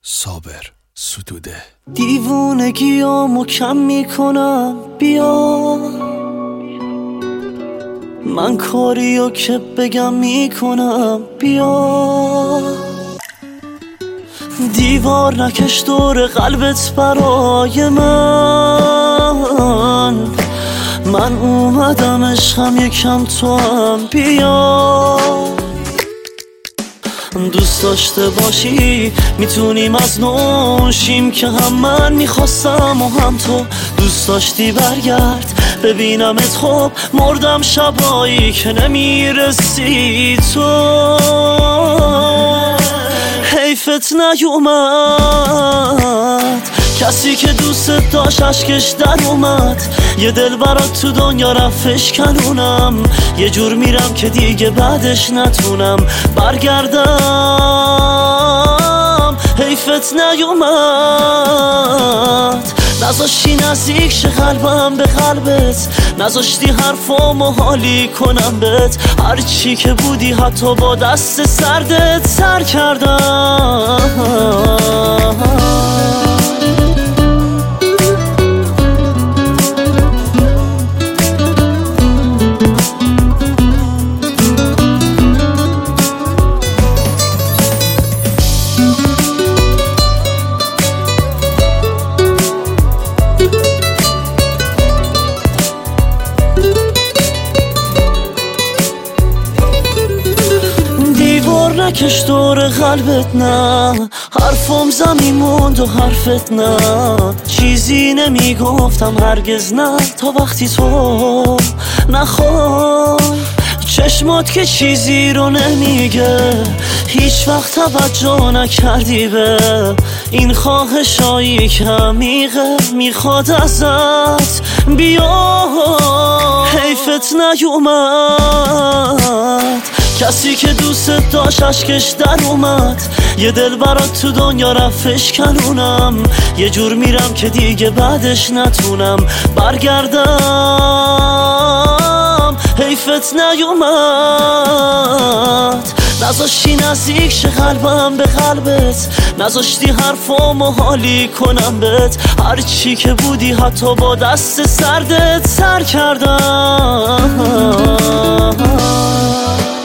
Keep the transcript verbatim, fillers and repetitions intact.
صابر ستوده. دیوونگیامو کم میکنم، بیا من کاریو که بگم میکنم، بیا دیوار نکش دور قلبت برای من، من اومدم عشقم یکم تو هم بیا. دوست داشته باشی میتونیم از نوشیم که هم من میخواستم و هم تو دوست داشتی برگرد ببینمت، خب مردم شبایی که نمیرسی تو، حیفت نیومد کسی که دوست داشت اشکش در اومد، یه دل برات تو دنیا رفتش کنونم، یه جور میرم که دیگه بعدش نتونم برگردم، حیفت نیومد نذاشتی نزدیک شه قلبم به قلبت، نذاشتی حرفامو حالی کنم بهت، هرچی که بودی حتی با دست سردت سر کردم. نکش دور قلبت، نه حرفم زمین موند و حرفت نه، چیزی نمیگفتم هرگز نه تا وقتی تو نخوای، چشمات که چیزی رو نمیگه، هیچ وقت توجه نکردی به این خواهشایی که عمیقه میخواد ازت بیا، حیفت نیومد کسی که دوست داشت اشکش در اومد، یه دل برات تو دنیا رفتش کنونم، یه جور میرم که دیگه بعدش نتونم برگردم، حیفت نیومد نذاشتی نزدیک شه قلبم به قلبت، نذاشتی حرفامو حالی کنم بهت، هرچی که بودی حتی با دست سردت سر کردم.